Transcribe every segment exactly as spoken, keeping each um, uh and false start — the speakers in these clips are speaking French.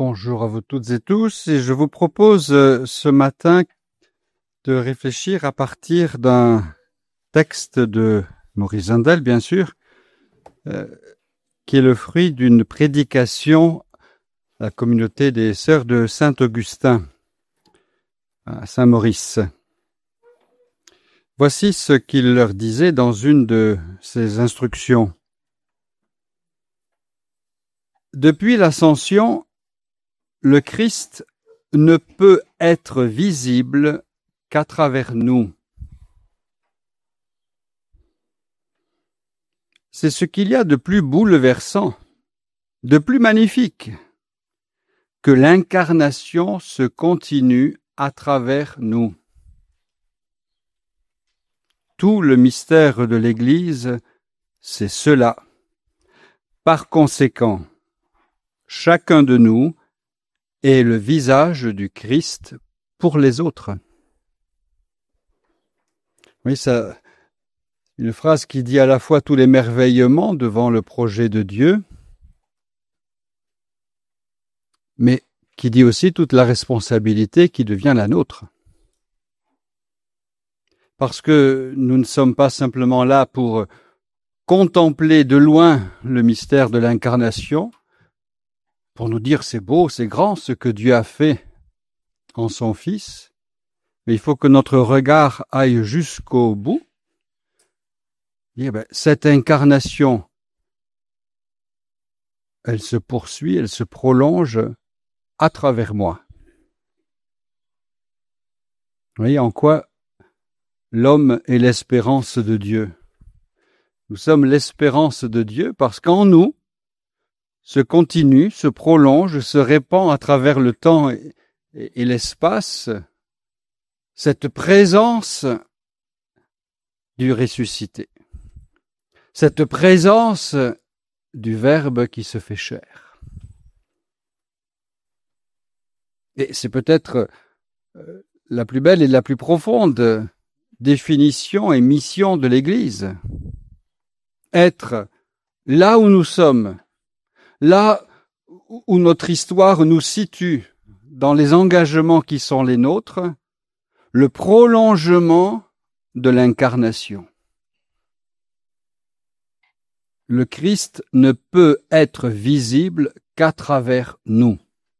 Bonjour à vous toutes et tous, et je vous propose euh, ce matin de réfléchir à partir d'un texte de Maurice Zindel, bien sûr, euh, qui est le fruit d'une prédication à la communauté des Sœurs de Saint-Augustin à Saint-Maurice. Voici ce qu'il leur disait dans une de ses instructions. Depuis l'Ascension, le Christ ne peut être visible qu'à travers nous. C'est ce qu'il y a de plus bouleversant, de plus magnifique, que l'incarnation se continue à travers nous. Tout le mystère de l'Église, c'est cela. Par conséquent, chacun de nous est le visage du Christ pour les autres. Oui, ça, une phrase qui dit à la fois tout l'émerveillement devant le projet de Dieu, mais qui dit aussi toute la responsabilité qui devient la nôtre. Parce que nous ne sommes pas simplement là pour contempler de loin le mystère de l'incarnation, pour nous dire c'est beau, c'est grand ce que Dieu a fait en son Fils, mais il faut que notre regard aille jusqu'au bout. Dire, ben, cette incarnation, elle se poursuit, elle se prolonge à travers moi. Vous voyez en quoi l'homme est l'espérance de Dieu. Nous sommes l'espérance de Dieu parce qu'en nous, se continue, se prolonge, se répand à travers le temps et, et, et l'espace, cette présence du ressuscité, cette présence du Verbe qui se fait chair. Et c'est peut-être euh, la plus belle et la plus profonde définition et mission de l'Église. Être là où nous sommes, là où notre histoire nous situe dans les engagements qui sont les nôtres, le prolongement de l'incarnation. Le Christ ne peut être visible qu'à travers nous.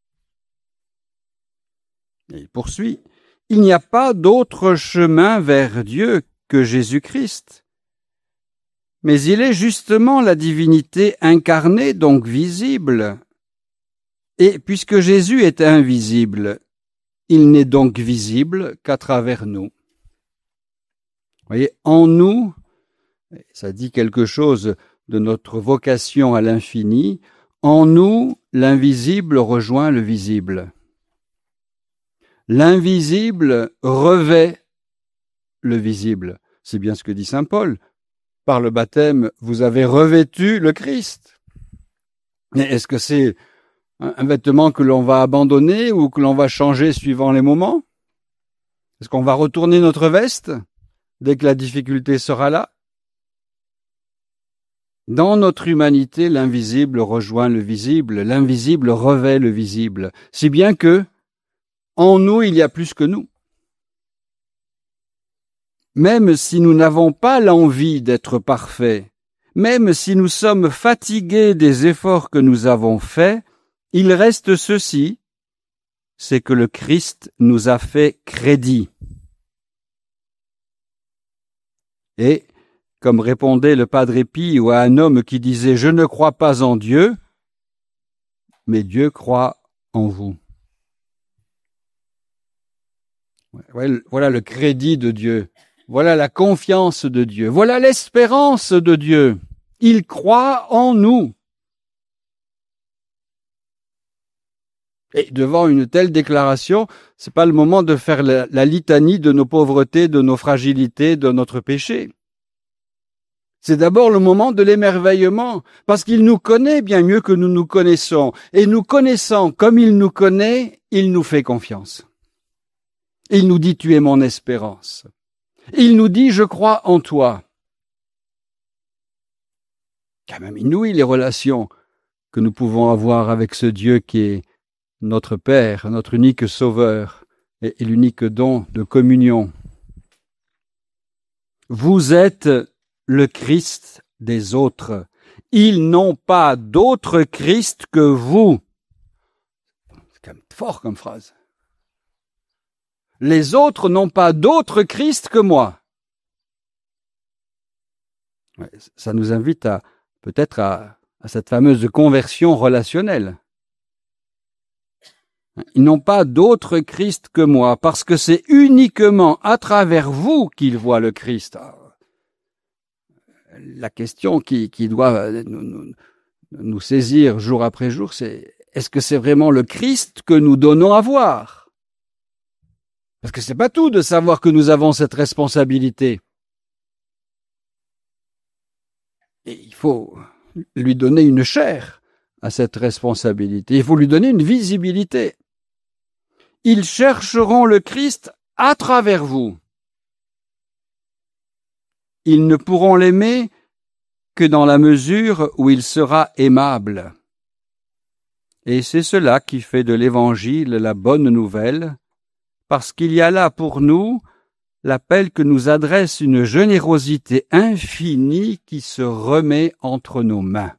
Et il poursuit, il n'y a pas d'autre chemin vers Dieu que Jésus-Christ. Mais il est justement la divinité incarnée, donc visible. Et puisque Jésus est invisible, il n'est donc visible qu'à travers nous. Vous voyez, en nous, ça dit quelque chose de notre vocation à l'infini, en nous, l'invisible rejoint le visible. L'invisible revêt le visible. C'est bien ce que dit saint Paul. Par le baptême, vous avez revêtu le Christ. Mais est-ce que c'est un vêtement que l'on va abandonner ou que l'on va changer suivant les moments? Est-ce qu'on va retourner notre veste dès que la difficulté sera là? Dans notre humanité, l'invisible rejoint le visible, l'invisible revêt le visible, si bien que, en nous, il y a plus que nous. Même si nous n'avons pas l'envie d'être parfaits, même si nous sommes fatigués des efforts que nous avons faits, il reste ceci, c'est que le Christ nous a fait crédit. Et, comme répondait le Padre Pio à un homme qui disait « Je ne crois pas en Dieu, mais Dieu croit en vous ». Voilà le crédit de Dieu. Voilà la confiance de Dieu. Voilà l'espérance de Dieu. Il croit en nous. Et devant une telle déclaration, c'est pas le moment de faire la, la litanie de nos pauvretés, de nos fragilités, de notre péché. C'est d'abord le moment de l'émerveillement, parce qu'il nous connaît bien mieux que nous nous connaissons. Et nous connaissant comme il nous connaît, il nous fait confiance. Il nous dit « Tu es mon espérance ». Il nous dit « Je crois en toi ». Quand même inouï les relations que nous pouvons avoir avec ce Dieu qui est notre Père, notre unique Sauveur et, et l'unique don de communion. Vous êtes le Christ des autres. Ils n'ont pas d'autre Christ que vous. C'est quand même fort comme phrase. Les autres n'ont pas d'autre Christ que moi. Ouais, ça nous invite à peut-être à, à cette fameuse conversion relationnelle. Ils n'ont pas d'autre Christ que moi, parce que c'est uniquement à travers vous qu'ils voient le Christ. La question qui, qui doit nous, nous, nous saisir jour après jour, c'est est-ce que c'est vraiment le Christ que nous donnons à voir? Parce que c'est pas tout de savoir que nous avons cette responsabilité. Et il faut lui donner une chair à cette responsabilité. Il faut lui donner une visibilité. Ils chercheront le Christ à travers vous. Ils ne pourront l'aimer que dans la mesure où il sera aimable. Et c'est cela qui fait de l'Évangile la bonne nouvelle, parce qu'il y a là pour nous l'appel que nous adresse une générosité infinie qui se remet entre nos mains.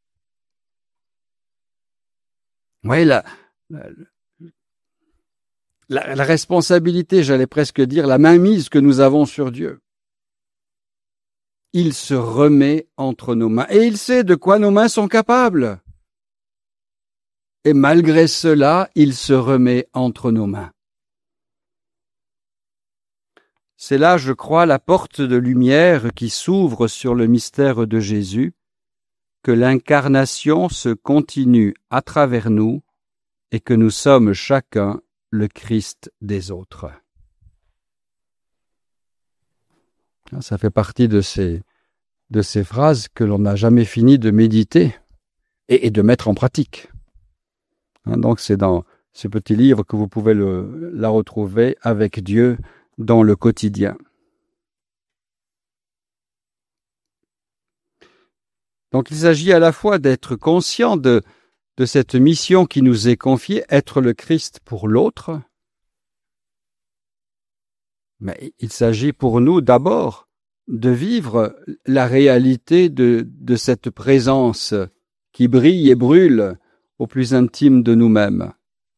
Oui, la, la, la, la responsabilité, j'allais presque dire, la mainmise que nous avons sur Dieu. Il se remet entre nos mains et il sait de quoi nos mains sont capables. Et malgré cela, il se remet entre nos mains. C'est là, je crois, la porte de lumière qui s'ouvre sur le mystère de Jésus, que l'incarnation se continue à travers nous et que nous sommes chacun le Christ des autres. Ça fait partie de ces, de ces phrases que l'on n'a jamais fini de méditer et, et de mettre en pratique. Donc c'est dans ce petit livre que vous pouvez le, la retrouver avec Dieu dans le quotidien. Donc il s'agit à la fois d'être conscient de, de cette mission qui nous est confiée, être le Christ pour l'autre, mais il s'agit pour nous d'abord de vivre la réalité de, de cette présence qui brille et brûle au plus intime de nous-mêmes.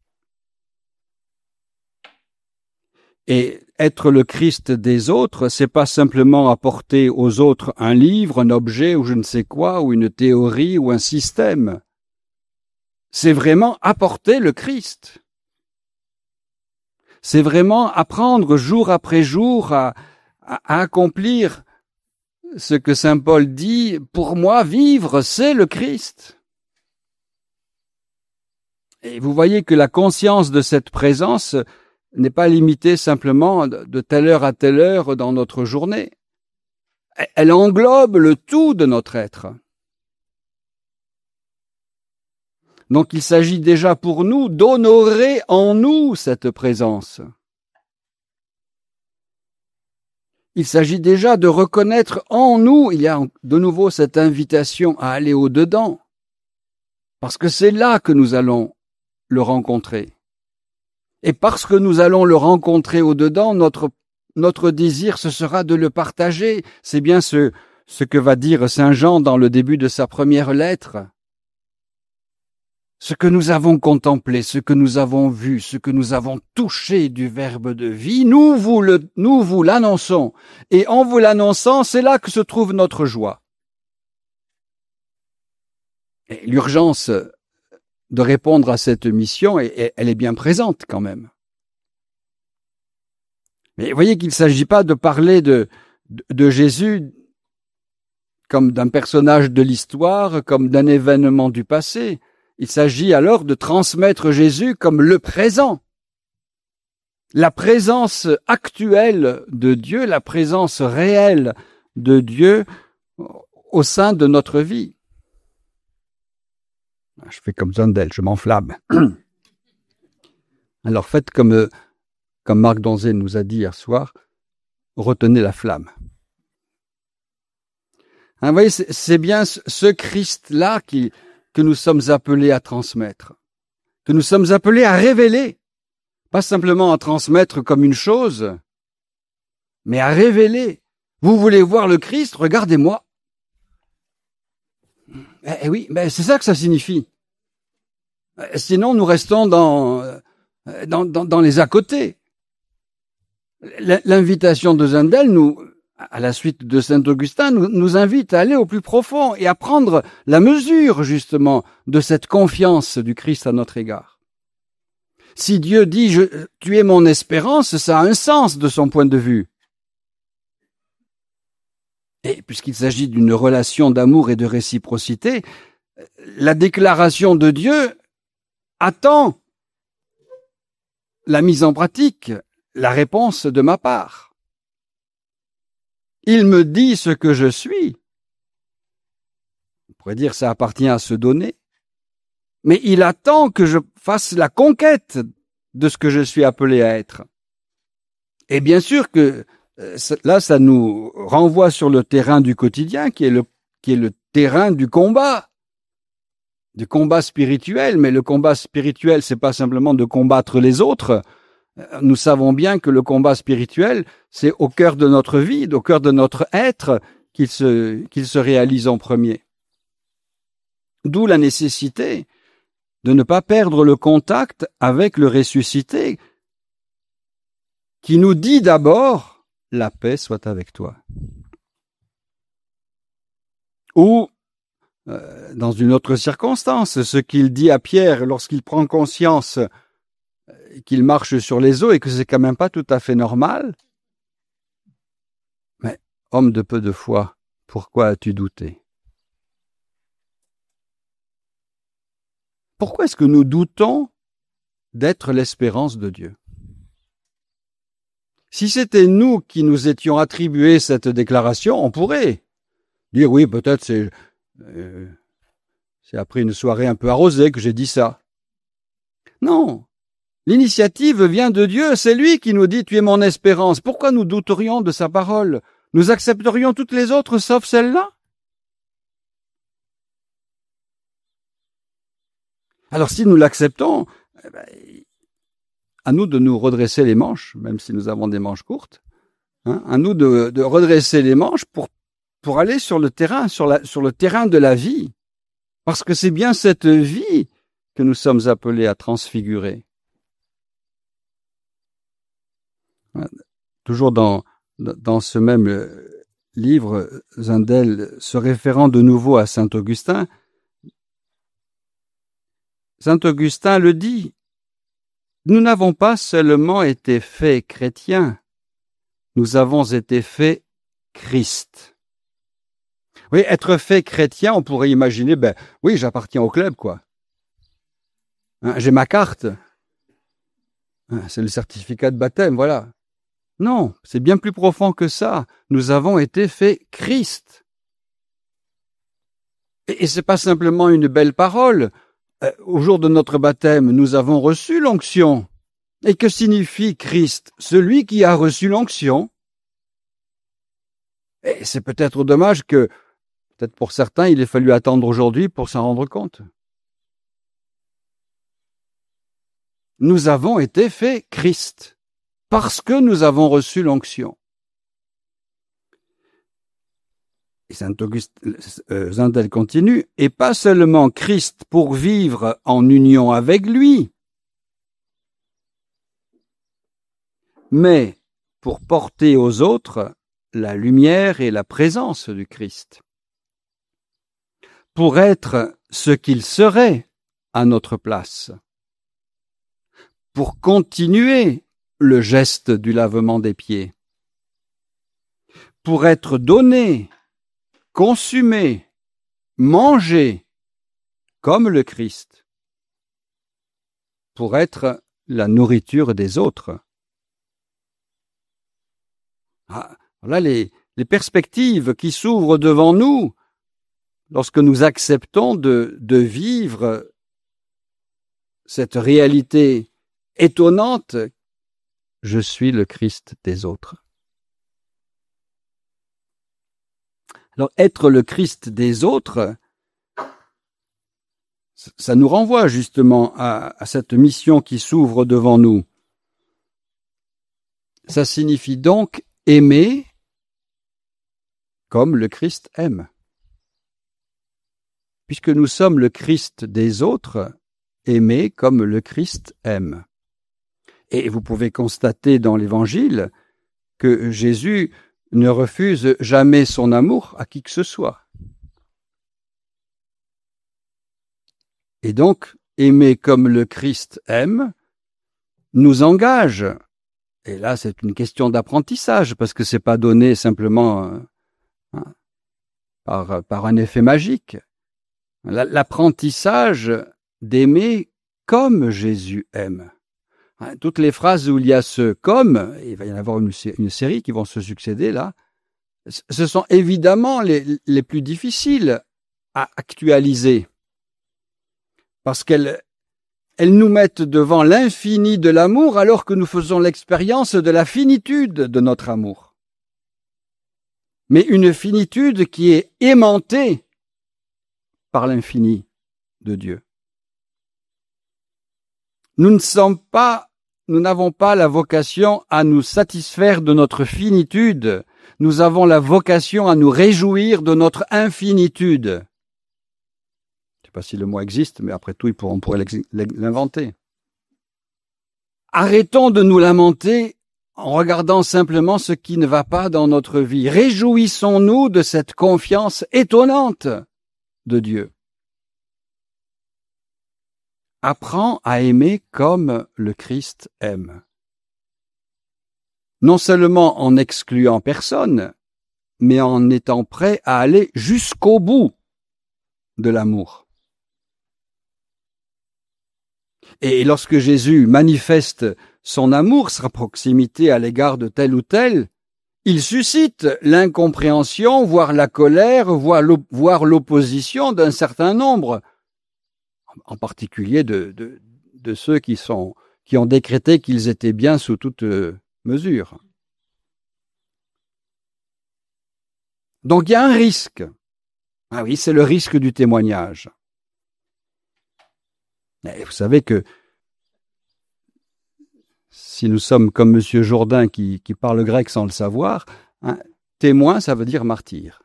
Et être le Christ des autres, c'est pas simplement apporter aux autres un livre, un objet ou je ne sais quoi, ou une théorie ou un système. C'est vraiment apporter le Christ. C'est vraiment apprendre jour après jour à, à, à accomplir ce que saint Paul dit, pour moi, vivre, c'est le Christ. Et vous voyez que la conscience de cette présence n'est pas limitée simplement de telle heure à telle heure dans notre journée. Elle englobe le tout de notre être. Donc il s'agit déjà pour nous d'honorer en nous cette présence. Il s'agit déjà de reconnaître en nous, il y a de nouveau cette invitation à aller au-dedans, parce que c'est là que nous allons le rencontrer. Et parce que nous allons le rencontrer au-dedans, notre, notre désir, ce sera de le partager. C'est bien ce, ce que va dire saint Jean dans le début de sa première lettre. Ce que nous avons contemplé, ce que nous avons vu, ce que nous avons touché du Verbe de vie, nous vous, le, nous vous l'annonçons. Et en vous l'annonçant, c'est là que se trouve notre joie. Et l'urgence de répondre à cette mission, elle est bien présente quand même. Mais vous voyez qu'il ne s'agit pas de parler de, de, de Jésus comme d'un personnage de l'histoire, comme d'un événement du passé. Il s'agit alors de transmettre Jésus comme le présent. La présence actuelle de Dieu, la présence réelle de Dieu au sein de notre vie. Je fais comme Zondel, je m'enflamme. Alors faites comme, comme Marc Donzé nous a dit hier soir, retenez la flamme. Hein, vous voyez, c'est bien ce Christ-là qui, que nous sommes appelés à transmettre. que nous sommes appelés à révéler, pas simplement à transmettre comme une chose, mais à révéler. Vous voulez voir le Christ? Regardez-moi. Eh oui, mais c'est ça que ça signifie. Sinon, nous restons dans, dans, dans, dans les à côté. L'invitation de Zundel, nous, à la suite de Saint Augustin, nous, nous invite à aller au plus profond et à prendre la mesure, justement, de cette confiance du Christ à notre égard. Si Dieu dit je, « tu es mon espérance », ça a un sens de son point de vue. Et puisqu'il s'agit d'une relation d'amour et de réciprocité, la déclaration de Dieu attend la mise en pratique, la réponse de ma part. Il me dit ce que je suis. On pourrait dire que ça appartient à se donner. Mais il attend que je fasse la conquête de ce que je suis appelé à être. Et bien sûr que là, ça nous renvoie sur le terrain du quotidien, qui est le, qui est le terrain du combat. Du combat spirituel, mais le combat spirituel, c'est pas simplement de combattre les autres. Nous savons bien que le combat spirituel, c'est au cœur de notre vie, au cœur de notre être, qu'il se, qu'il se réalise en premier. D'où la nécessité de ne pas perdre le contact avec le ressuscité, qui nous dit d'abord « la paix soit avec toi ». Ou Euh, dans une autre circonstance, ce qu'il dit à Pierre lorsqu'il prend conscience qu'il marche sur les eaux et que c'est quand même pas tout à fait normal. Mais, homme de peu de foi, pourquoi as-tu douté? Pourquoi est-ce que nous doutons d'être l'espérance de Dieu? Si c'était nous qui nous étions attribués cette déclaration, on pourrait dire oui, peut-être c'est Euh, c'est après une soirée un peu arrosée que j'ai dit ça. Non, l'initiative vient de Dieu, c'est lui qui nous dit « tu es mon espérance ». Pourquoi nous douterions de sa parole? Nous accepterions toutes les autres sauf celle-là? Alors si nous l'acceptons, eh ben, à nous de nous redresser les manches, même si nous avons des manches courtes, hein, à nous de, de redresser les manches pour pour aller sur le terrain, sur, la, sur le terrain de la vie. Parce que c'est bien cette vie que nous sommes appelés à transfigurer. Toujours dans, dans ce même livre, Zundel, se référant de nouveau à saint Augustin, saint Augustin le dit, « Nous n'avons pas seulement été faits chrétiens, nous avons été faits Christ. » Oui, être fait chrétien, on pourrait imaginer, ben oui, j'appartiens au club, quoi. Hein, j'ai ma carte. Hein, c'est le certificat de baptême, voilà. Non, c'est bien plus profond que ça. Nous avons été faits Christ. Et, et c'est pas simplement une belle parole. Euh, au jour de notre baptême, nous avons reçu l'onction. Et que signifie Christ? Celui qui a reçu l'onction. Et c'est peut-être dommage que Peut-être pour certains, il a fallu attendre aujourd'hui pour s'en rendre compte. Nous avons été faits Christ, parce que nous avons reçu l'onction. Et saint Augustin, euh, Zundel continue, et pas seulement Christ pour vivre en union avec lui, mais pour porter aux autres la lumière et la présence du Christ. Pour être ce qu'il serait à notre place, pour continuer le geste du lavement des pieds, pour être donné, consumé, mangé comme le Christ, pour être la nourriture des autres. Ah, voilà les, les perspectives qui s'ouvrent devant nous lorsque nous acceptons de, de vivre cette réalité étonnante, je suis le Christ des autres. Alors, être le Christ des autres, Ça nous renvoie justement à, à cette mission qui s'ouvre devant nous. Ça signifie donc aimer comme le Christ aime. Puisque nous sommes le Christ des autres, aimer comme le Christ aime. Et vous pouvez constater dans l'Évangile que Jésus ne refuse jamais son amour à qui que ce soit. Et donc, aimer comme le Christ aime nous engage. Et là, c'est une question d'apprentissage, parce que c'est pas donné simplement euh, hein, par, par un effet magique. L'apprentissage d'aimer comme Jésus aime. Hein, toutes les phrases où il y a ce « comme », il va y en avoir une, une série qui vont se succéder là, ce sont évidemment les, les plus difficiles à actualiser. Parce qu'elles elles nous mettent devant l'infini de l'amour alors que nous faisons l'expérience de la finitude de notre amour. Mais une finitude qui est aimantée par l'infini de Dieu. Nous ne sommes pas, nous n'avons pas la vocation à nous satisfaire de notre finitude. Nous avons la vocation à nous réjouir de notre infinitude. Je ne sais pas si le mot existe, mais après tout, on pourrait l'inventer. Arrêtons de nous lamenter en regardant simplement ce qui ne va pas dans notre vie. Réjouissons-nous de cette confiance étonnante de Dieu. Apprends à aimer comme le Christ aime. Non seulement en n'excluant personne, mais en étant prêt à aller jusqu'au bout de l'amour. Et lorsque Jésus manifeste son amour, sa proximité à l'égard de tel ou tel, il suscite l'incompréhension, voire la colère, voire l'opposition d'un certain nombre, en particulier de, de, de ceux qui, sont, qui ont décrété qu'ils étaient bien sous toute mesure. Donc il y a un risque. Ah oui, c'est le risque du témoignage. Et vous savez que si nous sommes comme M. Jourdain qui, qui parle grec sans le savoir, hein, témoin, ça veut dire martyr.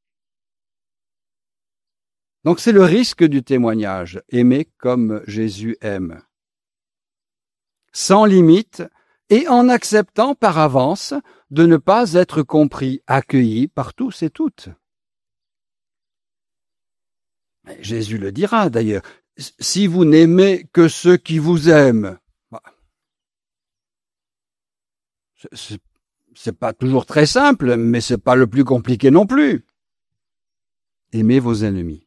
Donc c'est le risque du témoignage, aimer comme Jésus aime. Sans limite et en acceptant par avance de ne pas être compris, accueilli par tous et toutes. Jésus le dira d'ailleurs. Si vous n'aimez que ceux qui vous aiment, bah, c'est, c'est pas toujours très simple, mais c'est pas le plus compliqué non plus. Aimez vos ennemis.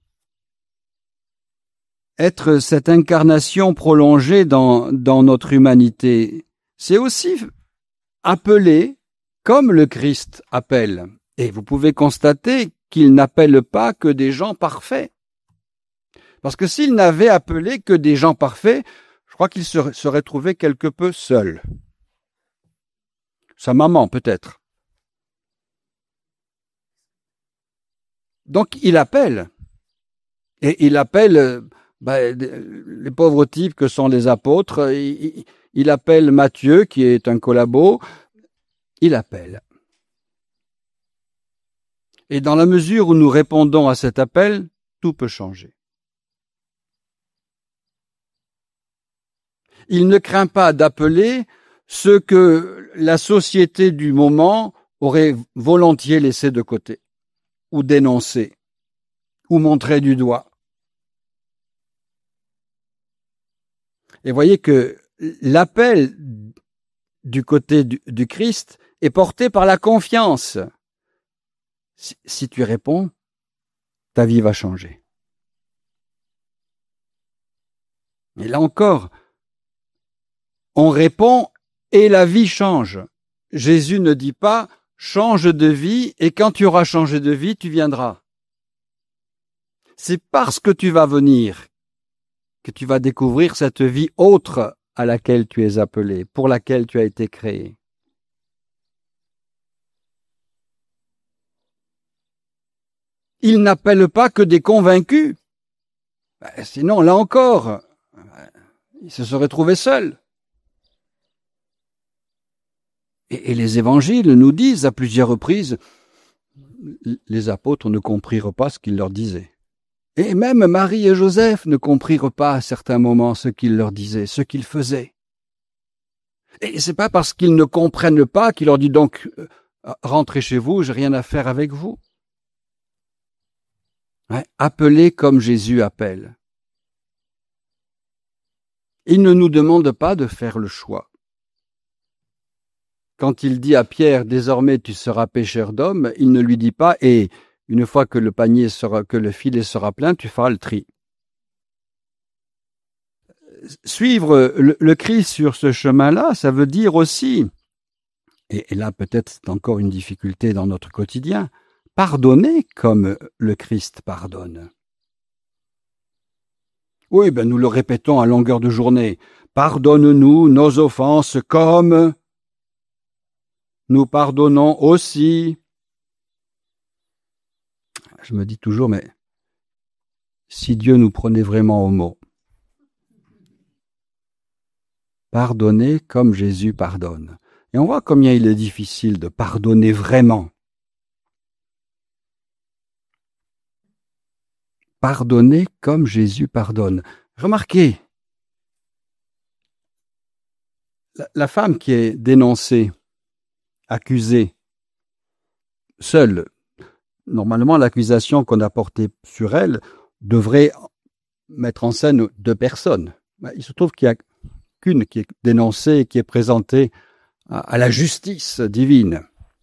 Être cette incarnation prolongée dans, dans notre humanité, c'est aussi appeler comme le Christ appelle. Et vous pouvez constater qu'il n'appelle pas que des gens parfaits. Parce que s'il n'avait appelé que des gens parfaits, je crois qu'il se serait trouvé quelque peu seul. Sa maman, peut-être. Donc, il appelle. Et il appelle ben, les pauvres types que sont les apôtres. Il, il appelle Matthieu, qui est un collabo. Il appelle. Et dans la mesure où nous répondons à cet appel, tout peut changer. Il ne craint pas d'appeler ceux que la société du moment aurait volontiers laissé de côté, ou dénoncé, ou montré du doigt. Et voyez que l'appel du côté du, du Christ est porté par la confiance. Si, si tu réponds, ta vie va changer. Et là encore, on répond et la vie change. Jésus ne dit pas « change de vie et quand tu auras changé de vie, tu viendras ». C'est parce que tu vas venir que tu vas découvrir cette vie autre à laquelle tu es appelé, pour laquelle tu as été créé. Il n'appelle pas que des convaincus. Sinon, là encore, il se serait trouvé seul. Et, et les évangiles nous disent à plusieurs reprises, les apôtres ne comprirent pas ce qu'il leur disait. Et même Marie et Joseph ne comprirent pas à certains moments ce qu'il leur disait, ce qu'il faisait. Et c'est pas parce qu'ils ne comprennent pas qu'il leur dit donc euh, rentrez chez vous, j'ai rien à faire avec vous. Ouais, appelez comme Jésus appelle. Il ne nous demande pas de faire le choix. Quand il dit à Pierre désormais tu seras pêcheur d'hommes, il ne lui dit pas et une fois que le panier sera, que le filet sera plein, tu feras le tri. Suivre le, le Christ sur ce chemin-là, ça veut dire aussi, et, et là peut-être c'est encore une difficulté dans notre quotidien, pardonner comme le Christ pardonne. Oui, ben nous le répétons à longueur de journée. Pardonne-nous nos offenses comme nous pardonnons aussi. Je me dis toujours, mais si Dieu nous prenait vraiment au mot, pardonner comme Jésus pardonne. Et on voit combien il est difficile de pardonner vraiment. Pardonner comme Jésus pardonne. Remarquez, la, la femme qui est dénoncée, accusée, seule, normalement l'accusation qu'on a portée sur elle devrait mettre en scène deux personnes. Il se trouve qu'il y a qu'une qui est dénoncée, qui est présentée à, à la justice divine.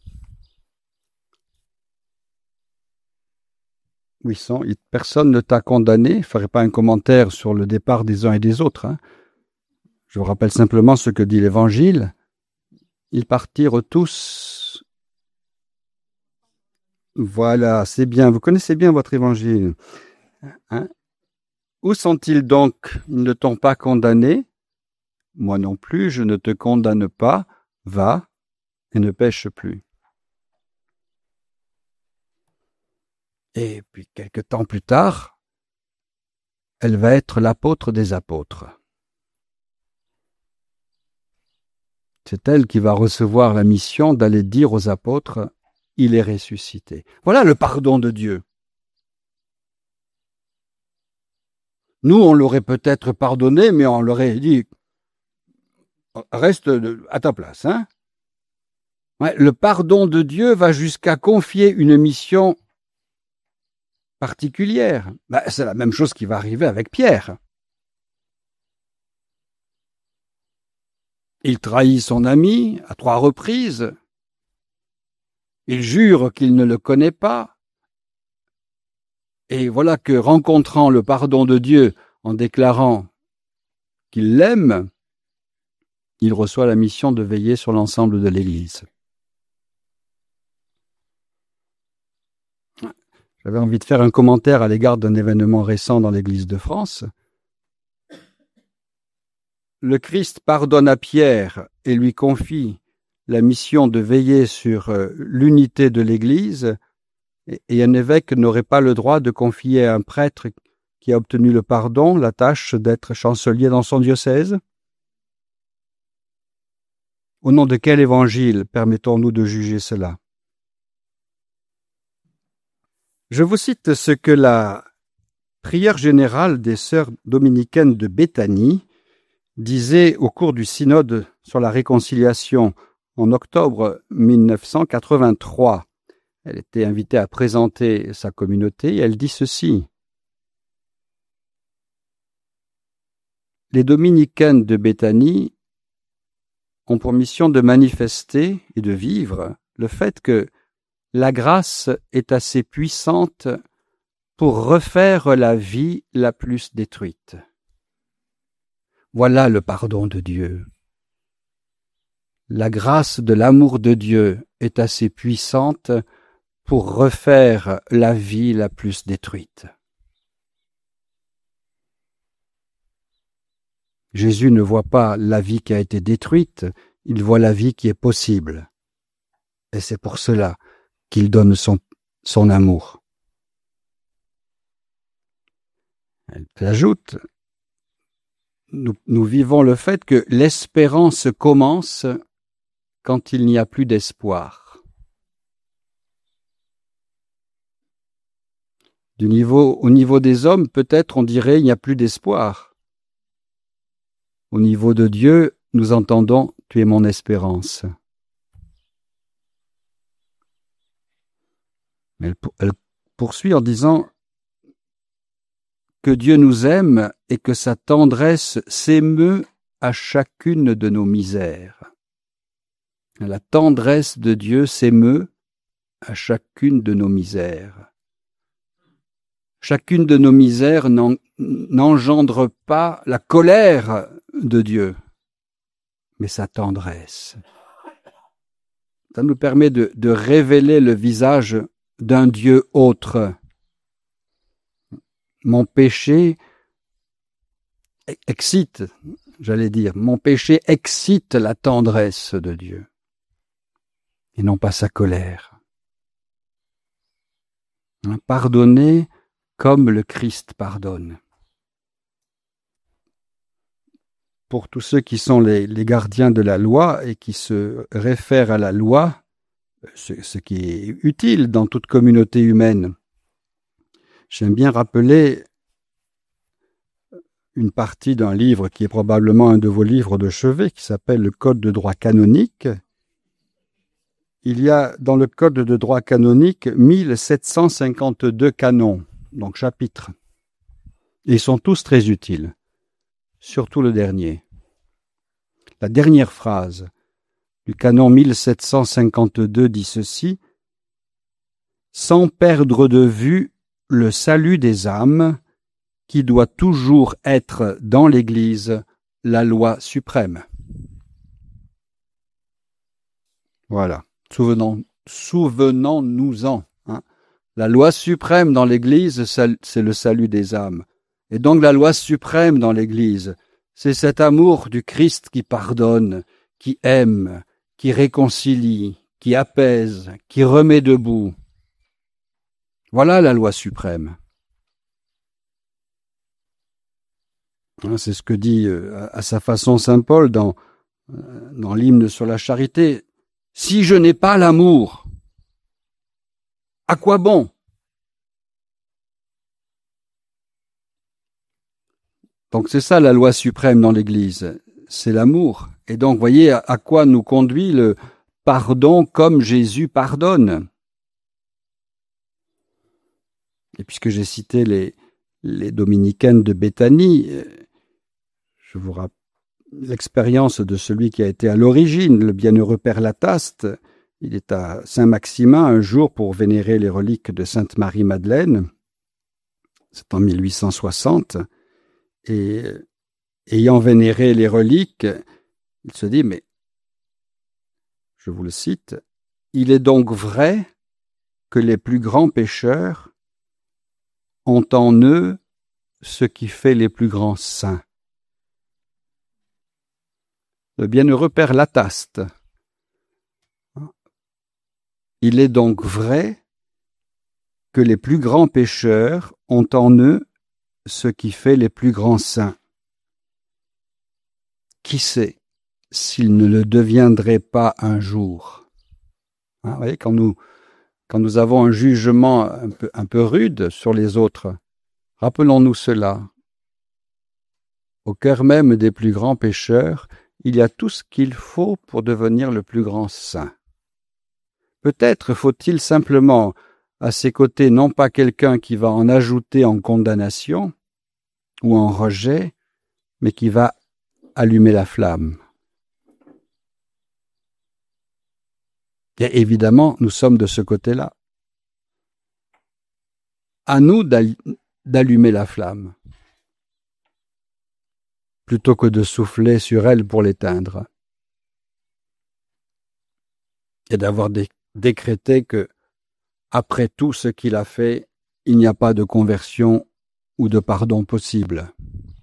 Oui, sans, personne ne t'a condamné. Je ne ferai pas un commentaire sur le départ des uns et des autres. Hein. Je vous rappelle simplement ce que dit l'Évangile. Ils partirent tous. Voilà, c'est bien. Vous connaissez bien votre Évangile. Hein? Où sont-ils donc? Ils ne t'ont pas condamné? Moi non plus, je ne te condamne pas. Va et ne pêche plus. Et puis, quelque temps plus tard, elle va être l'apôtre des apôtres. C'est elle qui va recevoir la mission d'aller dire aux apôtres, il est ressuscité. Voilà le pardon de Dieu. Nous, on l'aurait peut-être pardonné, mais on l'aurait dit, reste à ta place. Hein? Ouais, le pardon de Dieu va jusqu'à confier une mission particulière. Ben, c'est la même chose qui va arriver avec Pierre. Il trahit son ami à trois reprises. Il jure qu'il ne le connaît pas. Et voilà que, rencontrant le pardon de Dieu en déclarant qu'il l'aime, il reçoit la mission de veiller sur l'ensemble de l'Église. J'avais envie de faire un commentaire à l'égard d'un événement récent dans l'Église de France. Le Christ pardonne à Pierre et lui confie la mission de veiller sur l'unité de l'Église, et un évêque n'aurait pas le droit de confier à un prêtre qui a obtenu le pardon la tâche d'être chancelier dans son diocèse. Au nom de quel évangile permettons-nous de juger cela? Je vous cite ce que la prière générale des sœurs dominicaines de Béthanie disait au cours du synode sur la réconciliation en octobre mille neuf cent quatre-vingt-trois. Elle était invitée à présenter sa communauté et elle dit ceci. Les dominicaines de Béthanie ont pour mission de manifester et de vivre le fait que la grâce est assez puissante pour refaire la vie la plus détruite. Voilà le pardon de Dieu. La grâce de l'amour de Dieu est assez puissante pour refaire la vie la plus détruite. Jésus ne voit pas la vie qui a été détruite, il voit la vie qui est possible. Et c'est pour cela qu'il donne son, son amour. Elle ajoute, nous, nous vivons le fait que l'espérance commence quand il n'y a plus d'espoir. Du niveau, au niveau des hommes, peut-être on dirait il n'y a plus d'espoir. Au niveau de Dieu, nous entendons « Tu es mon espérance ». Mais elle, elle poursuit en disant que Dieu nous aime et que sa tendresse s'émeut à chacune de nos misères. La tendresse de Dieu s'émeut à chacune de nos misères. Chacune de nos misères n'engendre pas la colère de Dieu, mais sa tendresse. Ça nous permet de, de révéler le visage d'un Dieu autre. Mon péché excite, j'allais dire, mon péché excite la tendresse de Dieu, et non pas sa colère. Pardonner comme le Christ pardonne. Pour tous ceux qui sont les, les gardiens de la loi et qui se réfèrent à la loi, ce, ce qui est utile dans toute communauté humaine, j'aime bien rappeler une partie d'un livre qui est probablement un de vos livres de chevet, qui s'appelle le Code de droit canonique. Il y a dans le Code de droit canonique mille sept cent cinquante-deux canons, donc chapitres. Et ils sont tous très utiles, surtout le dernier. La dernière phrase du canon mille sept cent cinquante-deux dit ceci: « Sans perdre de vue le salut des âmes, qui doit toujours être dans l'Église la loi suprême. » Voilà, souvenons, souvenons-nous-en. Hein. La loi suprême dans l'Église, c'est le salut des âmes. Et donc la loi suprême dans l'Église, c'est cet amour du Christ qui pardonne, qui aime, qui réconcilie, qui apaise, qui remet debout. Voilà la loi suprême. C'est ce que dit à sa façon saint Paul dans, dans l'hymne sur la charité. « Si je n'ai pas l'amour, à quoi bon ?» Donc c'est ça la loi suprême dans l'Église, c'est l'amour. Et donc, voyez à, à quoi nous conduit le pardon comme Jésus pardonne. Et puisque j'ai cité les, les dominicaines de Béthanie, je vous rappelle l'expérience de celui qui a été à l'origine, le bienheureux Père Lataste. Il est à Saint-Maximin un jour pour vénérer les reliques de Sainte Marie-Madeleine. C'est en mille huit cent soixante. Et ayant vénéré les reliques, il se dit, mais, je vous le cite, « Il est donc vrai que les plus grands pécheurs ont en eux ce qui fait les plus grands saints. » Le bienheureux Père Lataste. Il est donc vrai que les plus grands pécheurs ont en eux ce qui fait les plus grands saints. Qui sait s'ils ne le deviendraient pas un jour? Hein, vous voyez, quand nous, quand nous avons un jugement un peu, un peu rude sur les autres, rappelons-nous cela. Au cœur même des plus grands pécheurs, il y a tout ce qu'il faut pour devenir le plus grand saint. Peut-être faut-il simplement à ses côtés non pas quelqu'un qui va en ajouter en condamnation ou en rejet, mais qui va allumer la flamme. Et évidemment, nous sommes de ce côté-là. À nous d'allumer la flamme, plutôt que de souffler sur elle pour l'éteindre. Et d'avoir dé- décrété que, après tout ce qu'il a fait, il n'y a pas de conversion ou de pardon possible.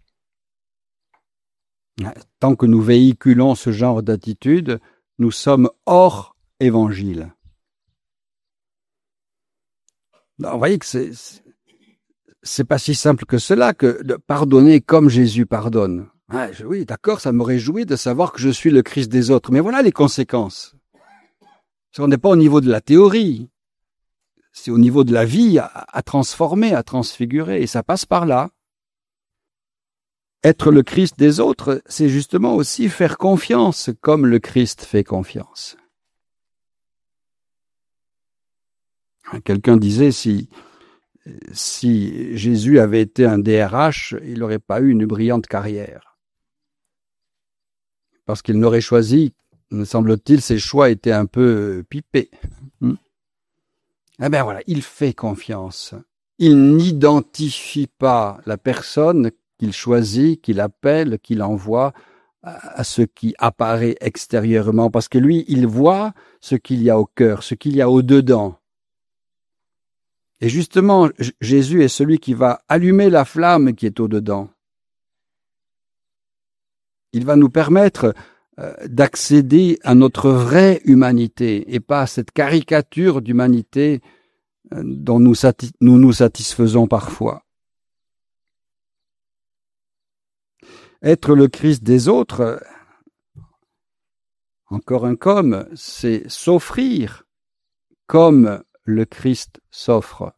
Tant que nous véhiculons ce genre d'attitude, nous sommes hors évangile. Alors, vous voyez que c'est, c'est pas si simple que cela que de pardonner comme Jésus pardonne. Ah, je, oui, d'accord, ça me réjouit de savoir que je suis le Christ des autres. Mais voilà les conséquences. On n'est pas au niveau de la théorie. C'est au niveau de la vie à, à transformer, à transfigurer. Et ça passe par là. Être le Christ des autres, c'est justement aussi faire confiance comme le Christ fait confiance. Quelqu'un disait, si, si Jésus avait été un D R H, il n'aurait pas eu une brillante carrière. Parce qu'il n'aurait choisi, me semble-t-il, ses choix étaient un peu pipés. Hmm. Eh bien voilà, il fait confiance. Il n'identifie pas la personne qu'il choisit, qu'il appelle, qu'il envoie à ce qui apparaît extérieurement, parce que lui, il voit ce qu'il y a au cœur, ce qu'il y a au-dedans. Et justement, Jésus est celui qui va allumer la flamme qui est au-dedans. Il va nous permettre euh, d'accéder à notre vraie humanité et pas à cette caricature d'humanité euh, dont nous, sati- nous nous satisfaisons parfois. Être le Christ des autres, euh, encore un comme, c'est s'offrir comme le Christ s'offre.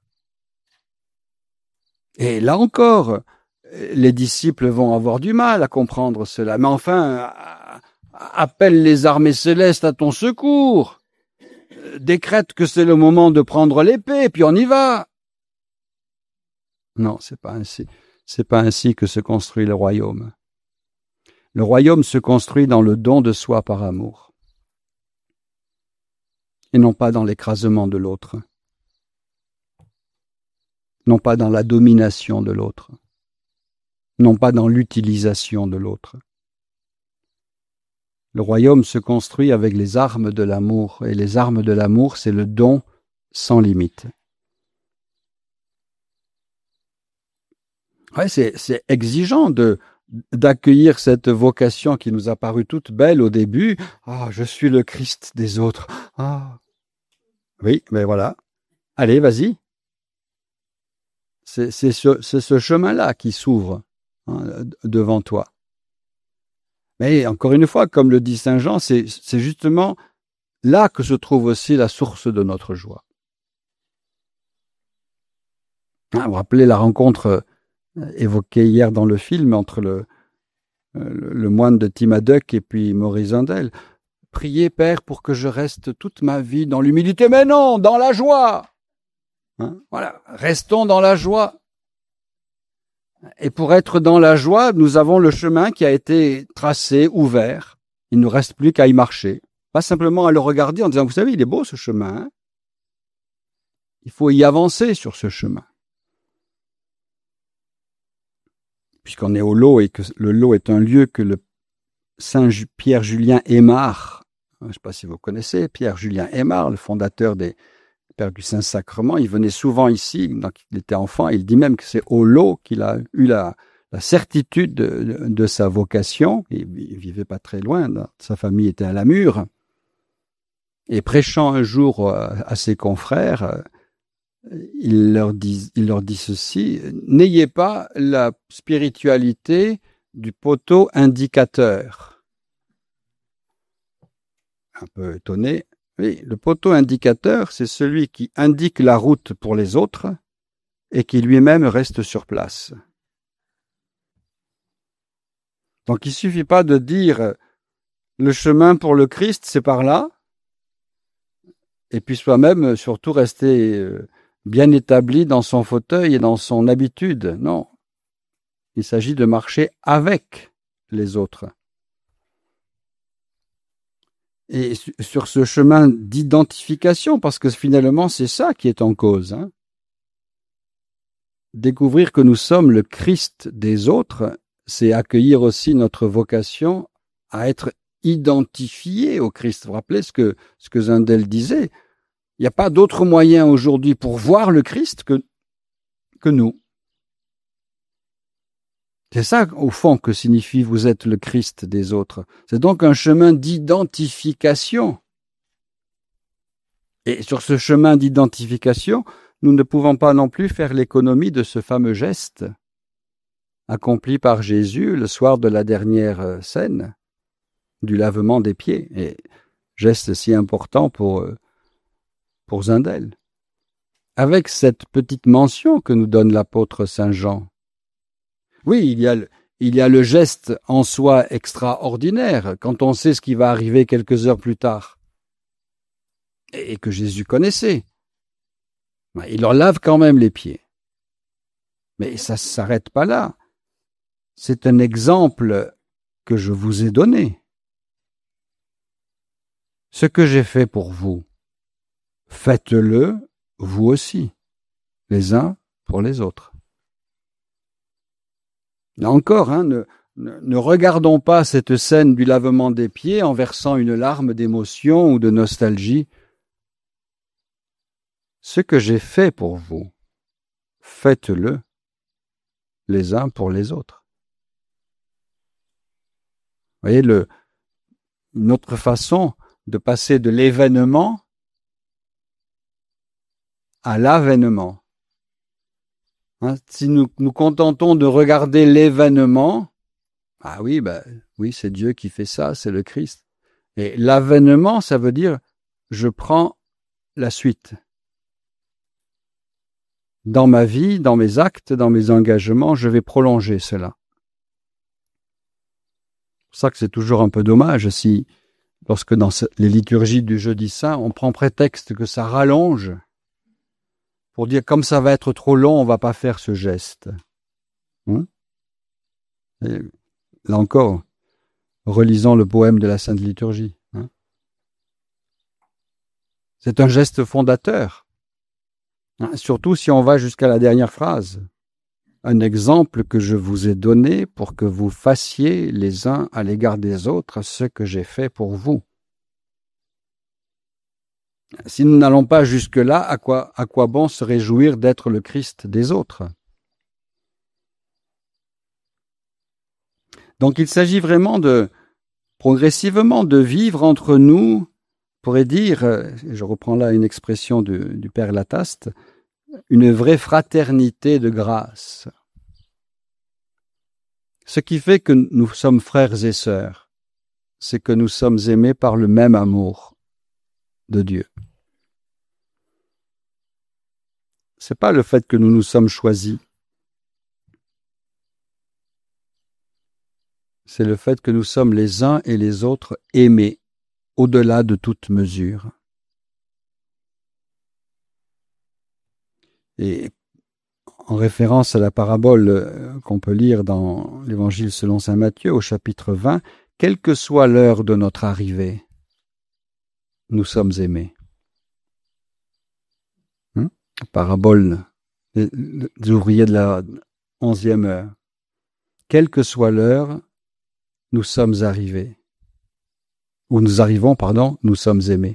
Et là encore, les disciples vont avoir du mal à comprendre cela. Mais enfin, appelle les armées célestes à ton secours. Décrète que c'est le moment de prendre l'épée, puis on y va. Non, c'est pas ainsi. C'est pas ainsi que se construit le royaume. Le royaume se construit dans le don de soi par amour. Et non pas dans l'écrasement de l'autre. Non pas dans la domination de l'autre. Non pas dans l'utilisation de l'autre. Le royaume se construit avec les armes de l'amour, et les armes de l'amour, c'est le don sans limite. Ouais, c'est, c'est exigeant de, d'accueillir cette vocation qui nous a paru toute belle au début. Ah, je suis le Christ des autres. Ah. Oui, mais voilà. Allez, vas-y. C'est, c'est ce, c'est ce chemin-là qui s'ouvre hein, devant toi. Mais encore une fois, comme le dit Saint Jean, c'est, c'est justement là que se trouve aussi la source de notre joie. Vous vous rappelez la rencontre évoquée hier dans le film entre le, le, le moine de Timaduc et puis Maurice Zundel. Priez, Père, pour que je reste toute ma vie dans l'humilité. Mais non, dans la joie. Hein, voilà, restons dans la joie. Et pour être dans la joie, nous avons le chemin qui a été tracé, ouvert. Il ne nous reste plus qu'à y marcher. Pas simplement à le regarder en disant, vous savez, il est beau ce chemin. Hein, il faut y avancer sur ce chemin. Puisqu'on est au Lot et que le Lot est un lieu que le Saint Pierre-Julien Aymar, je ne sais pas si vous connaissez, Pierre-Julien Aymar, le fondateur des Pères du Saint-Sacrement, il venait souvent ici, donc il était enfant, il dit même que c'est au Lot qu'il a eu la, la certitude de, de, de sa vocation. Il ne vivait pas très loin, sa famille était à la Mure. Et prêchant un jour à ses confrères, il leur dit, il leur dit ceci, n'ayez pas la spiritualité du poteau indicateur. Un peu étonné. Oui, le poteau indicateur, c'est celui qui indique la route pour les autres et qui lui-même reste sur place. Donc il ne suffit pas de dire le chemin pour le Christ, c'est par là, et puis soi-même surtout rester bien établi dans son fauteuil et dans son habitude. Non, il s'agit de marcher avec les autres. Et sur ce chemin d'identification, parce que finalement c'est ça qui est en cause, hein. Découvrir que nous sommes le Christ des autres, c'est accueillir aussi notre vocation à être identifié au Christ. Vous vous rappelez ce que, ce que Zundel disait? Il n'y a pas d'autre moyen aujourd'hui pour voir le Christ que, que nous. C'est ça, au fond, que signifie vous êtes le Christ des autres. C'est donc un chemin d'identification. Et sur ce chemin d'identification, nous ne pouvons pas non plus faire l'économie de ce fameux geste accompli par Jésus le soir de la dernière scène du lavement des pieds, et geste si important pour, pour Zindel. Avec cette petite mention que nous donne l'apôtre Saint Jean. Oui, il y a le, il y a le geste en soi extraordinaire, quand on sait ce qui va arriver quelques heures plus tard, et que Jésus connaissait. Il leur lave quand même les pieds. Mais ça ne s'arrête pas là. C'est un exemple que je vous ai donné. Ce que j'ai fait pour vous, faites-le vous aussi, les uns pour les autres. Là encore, hein, ne, ne, ne regardons pas cette scène du lavement des pieds en versant une larme d'émotion ou de nostalgie. Ce que j'ai fait pour vous, faites-le les uns pour les autres. Vous voyez, le, une autre façon de passer de l'événement à l'avènement. Hein, si nous nous contentons de regarder l'événement, ah oui, ben, oui, c'est Dieu qui fait ça, c'est le Christ. Et l'avènement, ça veut dire, je prends la suite. Dans ma vie, dans mes actes, dans mes engagements, je vais prolonger cela. C'est pour ça que c'est toujours un peu dommage si, lorsque dans les liturgies du Jeudi Saint, on prend prétexte que ça rallonge, pour dire comme ça va être trop long, on ne va pas faire ce geste. Hein? Et là encore, relisons le poème de la Sainte Liturgie. Hein? C'est un geste fondateur, hein? Surtout si on va jusqu'à la dernière phrase. Un exemple que je vous ai donné pour que vous fassiez les uns à l'égard des autres ce que j'ai fait pour vous. Si nous n'allons pas jusque-là, à quoi, à quoi bon se réjouir d'être le Christ des autres? Donc il s'agit vraiment de, progressivement, de vivre entre nous, on pourrait dire, je reprends là une expression du, du Père Lataste, une vraie fraternité de grâce. Ce qui fait que nous sommes frères et sœurs, c'est que nous sommes aimés par le même amour de Dieu. C'est pas le fait que nous nous sommes choisis. C'est le fait que nous sommes les uns et les autres aimés au-delà de toute mesure. Et en référence à la parabole qu'on peut lire dans l'Évangile selon saint Matthieu au chapitre vingt, quelle que soit l'heure de notre arrivée, nous sommes aimés. Hein? Parabole des, des ouvriers de la onzième heure. Quelle que soit l'heure, nous sommes arrivés. Ou nous arrivons, pardon, nous sommes aimés.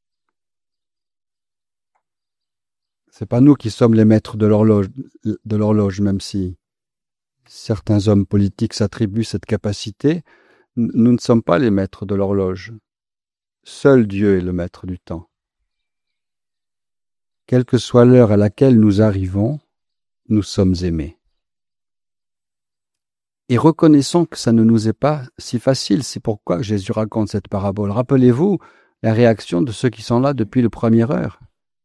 C'est pas nous qui sommes les maîtres de l'horloge, de l'horloge, même si certains hommes politiques s'attribuent cette capacité. Nous ne sommes pas les maîtres de l'horloge. Seul Dieu est le maître du temps. Quelle que soit l'heure à laquelle nous arrivons, nous sommes aimés. Et reconnaissons que ça ne nous est pas si facile. C'est pourquoi Jésus raconte cette parabole. Rappelez-vous la réaction de ceux qui sont là depuis la première heure.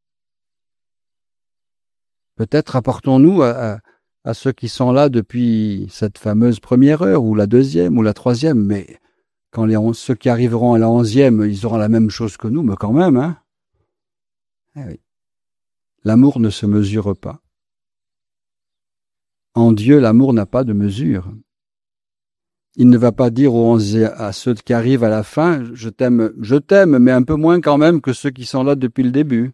Peut-être apportons-nous à, à, à ceux qui sont là depuis cette fameuse première heure, ou la deuxième, ou la troisième, mais quand les on, ceux qui arriveront à la onzième, ils auront la même chose que nous, mais quand même, hein. Eh oui. L'amour ne se mesure pas. En Dieu, l'amour n'a pas de mesure. Il ne va pas dire aux onze, à ceux qui arrivent à la fin, je t'aime, je t'aime, mais un peu moins quand même que ceux qui sont là depuis le début.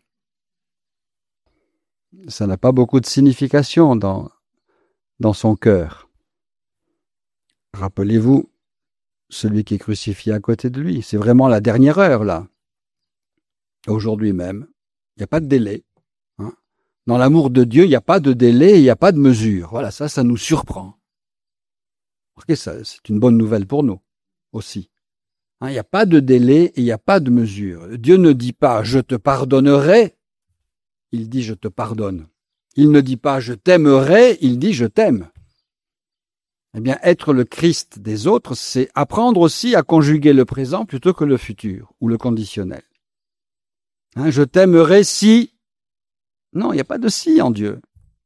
Ça n'a pas beaucoup de signification dans, dans son cœur. Rappelez-vous, celui qui est crucifié à côté de lui, c'est vraiment la dernière heure, là. Aujourd'hui même, il n'y a pas de délai. Hein. Dans l'amour de Dieu, il n'y a pas de délai, il n'y a pas de mesure. Voilà, ça, ça nous surprend. Okay, ça, c'est une bonne nouvelle pour nous aussi. Hein, il n'y a pas de délai et il n'y a pas de mesure. Dieu ne dit pas « je te pardonnerai ». il dit « je te pardonne ». Il ne dit pas « je t'aimerai », il dit « je t'aime ». Eh bien, être le Christ des autres, c'est apprendre aussi à conjuguer le présent plutôt que le futur ou le conditionnel. Hein, je t'aimerai si... Non, il n'y a pas de si en Dieu.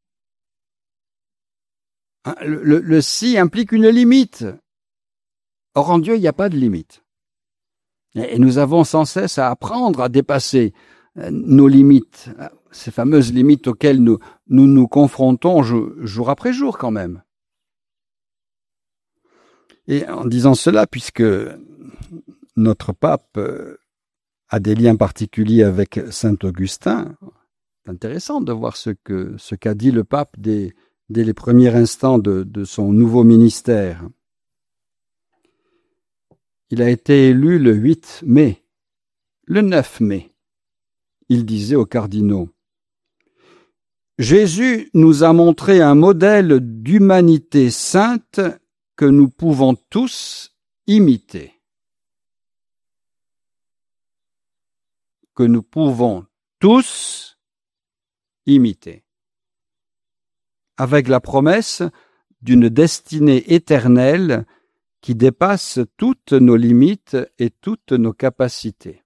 Hein, le, le, le si implique une limite. Or, en Dieu, il n'y a pas de limite. Et, et nous avons sans cesse à apprendre à dépasser euh, nos limites, ces fameuses limites auxquelles nous nous, nous confrontons jour, jour après jour quand même. Et en disant cela, puisque notre pape a des liens particuliers avec saint Augustin, c'est intéressant de voir ce que ce qu'a dit le pape dès, dès les premiers instants de, de son nouveau ministère. Il a été élu le huit mai. Le neuf mai, il disait aux cardinaux: Jésus nous a montré un modèle d'humanité sainte que nous pouvons tous imiter. Que nous pouvons tous imiter. Avec la promesse d'une destinée éternelle qui dépasse toutes nos limites et toutes nos capacités.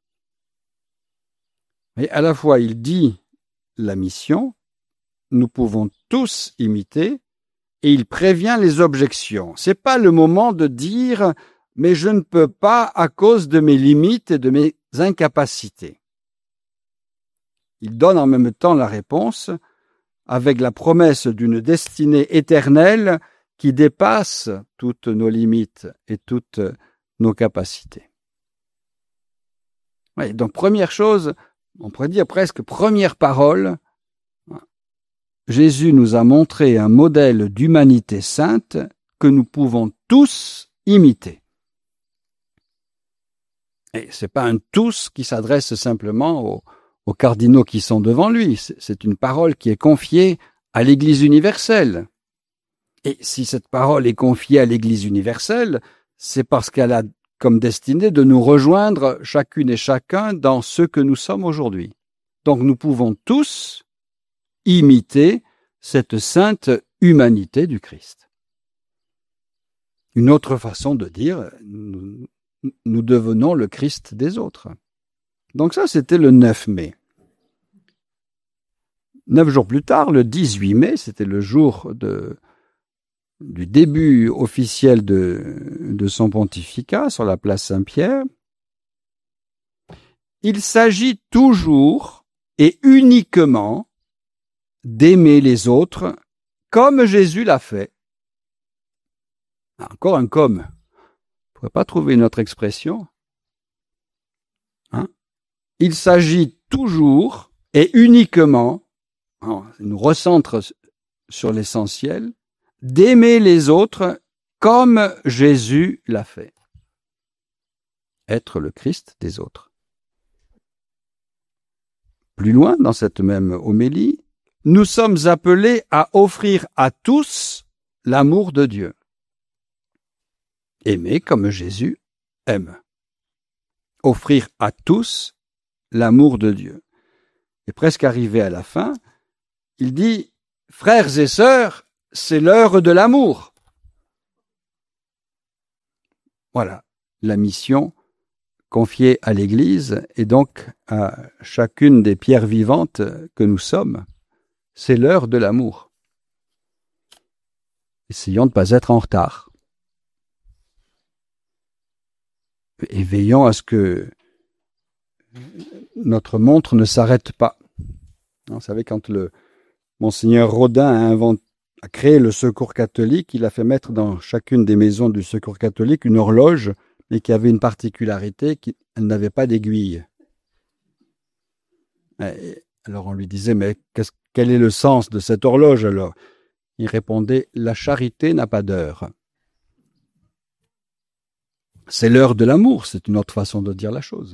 Et à la fois, il dit la mission, nous pouvons tous imiter, et il prévient les objections. C'est pas le moment de dire « mais je ne peux pas à cause de mes limites et de mes incapacités ». Il donne en même temps la réponse avec la promesse d'une destinée éternelle qui dépasse toutes nos limites et toutes nos capacités. Ouais, donc première chose, on pourrait dire presque première parole, Jésus nous a montré un modèle d'humanité sainte que nous pouvons tous imiter. Et c'est pas un tous qui s'adresse simplement aux, aux cardinaux qui sont devant lui. C'est une parole qui est confiée à l'Église universelle. Et si cette parole est confiée à l'Église universelle, c'est parce qu'elle a comme destinée de nous rejoindre chacune et chacun dans ce que nous sommes aujourd'hui. Donc nous pouvons tous imiter cette sainte humanité du Christ. Une autre façon de dire, nous, nous devenons le Christ des autres. Donc ça, c'était le neuf mai. Neuf jours plus tard, le dix-huit mai, c'était le jour de, du début officiel de, de son pontificat sur la place Saint-Pierre. Il s'agit toujours et uniquement d'aimer les autres comme Jésus l'a fait. Encore un comme. On ne pourrait pas trouver une autre expression. Hein? Il s'agit toujours et uniquement, hein, il nous recentre sur l'essentiel, d'aimer les autres comme Jésus l'a fait. Être le Christ des autres. Plus loin, dans cette même homélie, nous sommes appelés à offrir à tous l'amour de Dieu. Aimer comme Jésus aime. Offrir à tous l'amour de Dieu. Et presque arrivé à la fin, il dit « Frères et sœurs, c'est l'heure de l'amour ». Voilà, la mission confiée à l'Église et donc à chacune des pierres vivantes que nous sommes. C'est l'heure de l'amour. Essayons de ne pas être en retard. Et veillons à ce que notre montre ne s'arrête pas. Vous savez, quand le Monseigneur Rodin a, inventé, a créé le Secours catholique, il a fait mettre dans chacune des maisons du Secours catholique une horloge, mais qui avait une particularité, qu'elle n'avait pas d'aiguille. Alors on lui disait, mais qu'est-ce Quel est le sens de cette horloge alors? Il répondait, la charité n'a pas d'heure. C'est l'heure de l'amour, c'est une autre façon de dire la chose.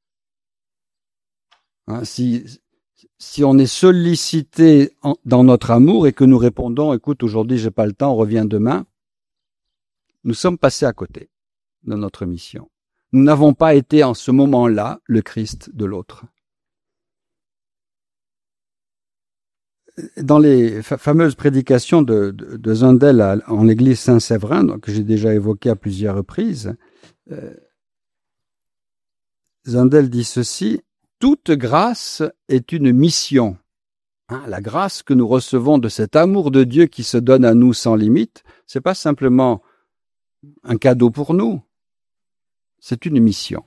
Hein, si, si on est sollicité en, dans notre amour et que nous répondons, écoute, aujourd'hui j'ai pas le temps, on revient demain, nous sommes passés à côté de notre mission. Nous n'avons pas été en ce moment-là le Christ de l'autre. dans les fa- fameuses prédications de, de, de Zundel à- en l'église Saint-Séverin, donc, que j'ai déjà évoqué à plusieurs reprises, euh, Zundel dit ceci: toute grâce est une mission. Hein, la grâce que nous recevons de cet amour de Dieu qui se donne à nous sans limite, c'est pas simplement un cadeau pour nous, c'est une mission.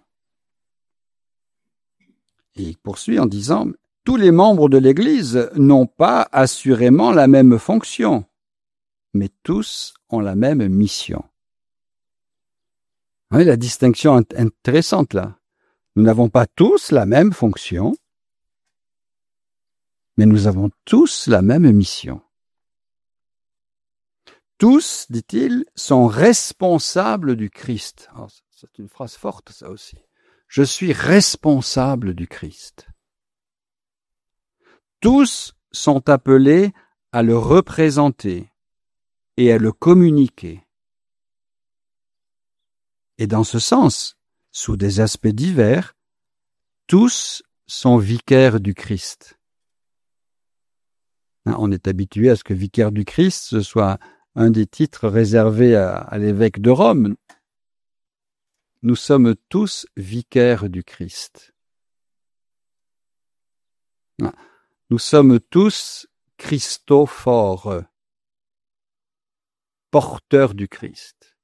Et il poursuit en disant: tous les membres de l'Église n'ont pas assurément la même fonction, mais tous ont la même mission. Oui, la distinction est intéressante là. Nous n'avons pas tous la même fonction, mais nous avons tous la même mission. Tous, dit-il, sont responsables du Christ. Alors, c'est une phrase forte, ça aussi. Je suis responsable du Christ. Tous sont appelés à le représenter et à le communiquer. Et dans ce sens, sous des aspects divers, tous sont vicaires du Christ. On est habitué à ce que vicaire du Christ, ce soit un des titres réservés à, à l'évêque de Rome. Nous sommes tous vicaires du Christ. Nous sommes tous Christophores, porteurs du Christ.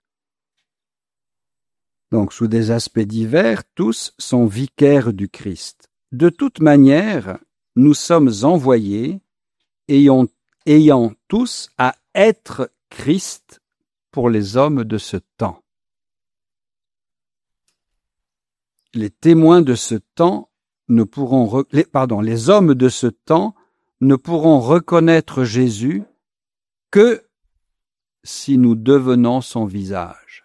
Donc, sous des aspects divers, tous sont vicaires du Christ. De toute manière, nous sommes envoyés, ayant, ayant tous à être Christ pour les hommes de ce temps. Les témoins de ce temps ne pourront, re, les, pardon, les hommes de ce temps ne pourront reconnaître Jésus que si nous devenons son visage.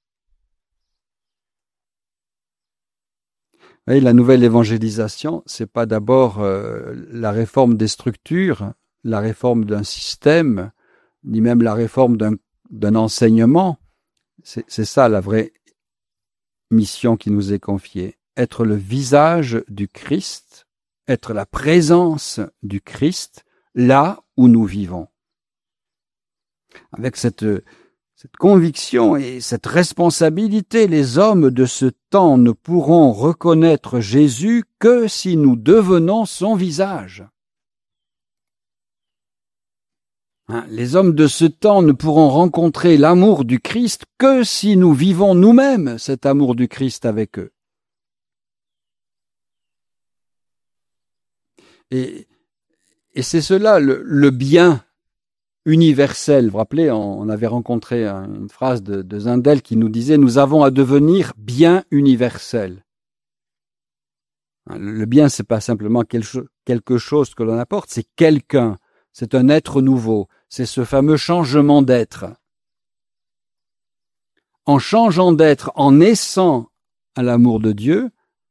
Vous voyez, la nouvelle évangélisation, c'est pas d'abord euh, la réforme des structures, la réforme d'un système, ni même la réforme d'un, d'un enseignement. C'est, c'est ça la vraie mission qui nous est confiée. Être le visage du Christ, être la présence du Christ là où nous vivons. Avec cette, cette conviction et cette responsabilité, les hommes de ce temps ne pourront reconnaître Jésus que si nous devenons son visage. Hein, les hommes de ce temps ne pourront rencontrer l'amour du Christ que si nous vivons nous-mêmes cet amour du Christ avec eux. Et, et c'est cela le, le bien universel. Vous vous rappelez, on avait rencontré une phrase de, de Zundel qui nous disait « Nous avons à devenir bien universel ». Le bien, c'est pas simplement quelque chose que l'on apporte, c'est quelqu'un, c'est un être nouveau, c'est ce fameux changement d'être. En changeant d'être, en naissant à l'amour de Dieu,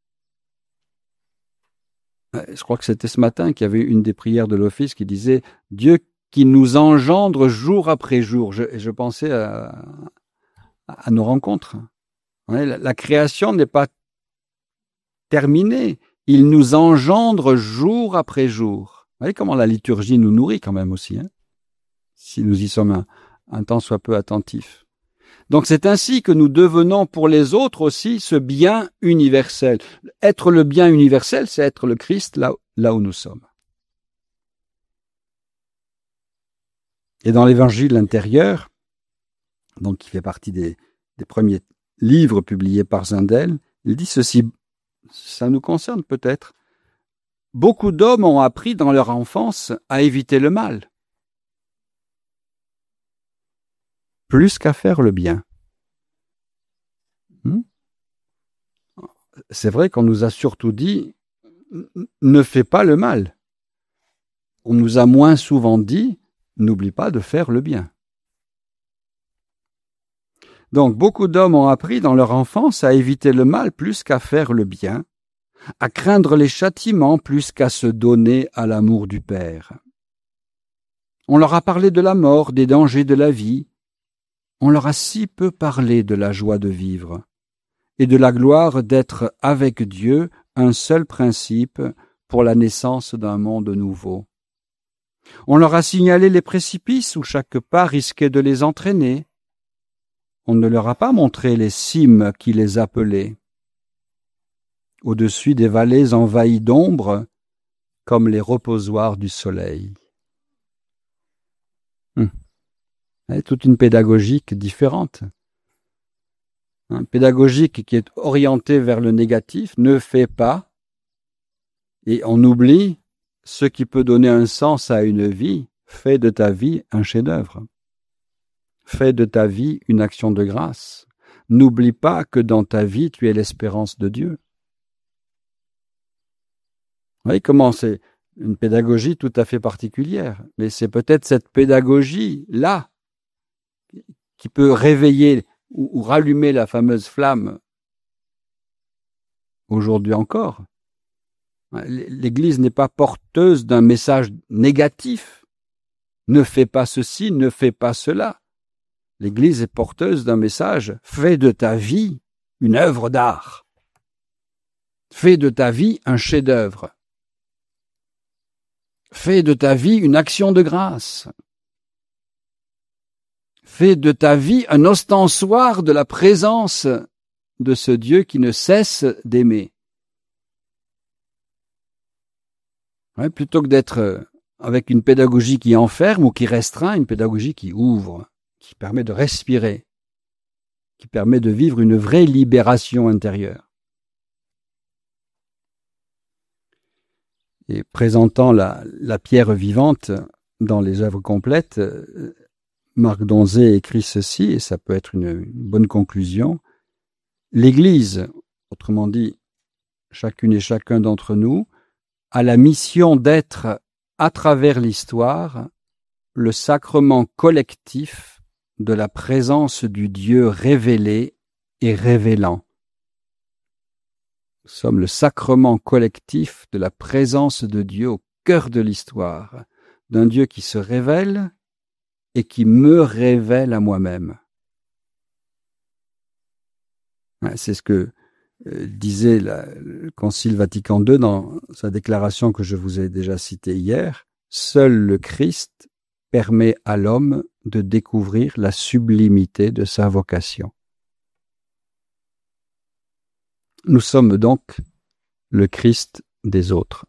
je crois que c'était ce matin qu'il y avait une des prières de l'office qui disait « Dieu qui nous engendre jour après jour ». Je, je pensais à, à nos rencontres. La, la création n'est pas terminée. Il nous engendre jour après jour. Vous voyez comment la liturgie nous nourrit quand même aussi, hein, si nous y sommes un, un tant soit peu attentifs. Donc c'est ainsi que nous devenons pour les autres aussi ce bien universel. Être le bien universel, c'est être le Christ là, là où nous sommes. Et dans l'évangile intérieur, donc qui fait partie des, des premiers livres publiés par Zundel, il dit ceci, ça nous concerne peut-être. Beaucoup d'hommes ont appris dans leur enfance à éviter le mal, plus qu'à faire le bien. Hmm? C'est vrai qu'on nous a surtout dit « ne fais pas le mal ». On nous a moins souvent dit « n'oublie pas de faire le bien ». Donc beaucoup d'hommes ont appris dans leur enfance à éviter le mal plus qu'à faire le bien, à craindre les châtiments plus qu'à se donner à l'amour du Père. On leur a parlé de la mort, des dangers de la vie. On leur a si peu parlé de la joie de vivre et de la gloire d'être avec Dieu un seul principe pour la naissance d'un monde nouveau. On leur a signalé les précipices où chaque pas risquait de les entraîner. On ne leur a pas montré les cimes qui les appelaient. Au-dessus des vallées envahies d'ombre, comme les reposoirs du soleil. Hum. Toute une pédagogique différente. Hein, pédagogique qui est orientée vers le négatif, ne fais pas, et on oublie ce qui peut donner un sens à une vie. Fais de ta vie un chef-d'œuvre. Fais de ta vie une action de grâce. N'oublie pas que dans ta vie, tu es l'espérance de Dieu. Vous voyez comment c'est une pédagogie tout à fait particulière, mais c'est peut-être cette pédagogie-là qui peut réveiller ou, ou rallumer la fameuse flamme aujourd'hui encore. L'Église n'est pas porteuse d'un message négatif. Ne fais pas ceci, ne fais pas cela. L'Église est porteuse d'un message « Fais de ta vie une œuvre d'art. Fais de ta vie un chef-d'œuvre. Fais de ta vie une action de grâce. Fais de ta vie un ostensoir de la présence de ce Dieu qui ne cesse d'aimer. » Ouais, plutôt que d'être avec une pédagogie qui enferme ou qui restreint, une pédagogie qui ouvre, qui permet de respirer, qui permet de vivre une vraie libération intérieure. Et présentant la, la pierre vivante dans les œuvres complètes, Marc Donzé écrit ceci, et ça peut être une, une bonne conclusion. L'Église, autrement dit, chacune et chacun d'entre nous, a la mission d'être, à travers l'histoire, le sacrement collectif de la présence du Dieu révélé et révélant. Nous sommes le sacrement collectif de la présence de Dieu au cœur de l'histoire, d'un Dieu qui se révèle et qui me révèle à moi-même. C'est ce que euh, disait la, le Concile Vatican deux dans sa déclaration que je vous ai déjà citée hier. Seul le Christ permet à l'homme de découvrir la sublimité de sa vocation. Nous sommes donc le Christ des autres.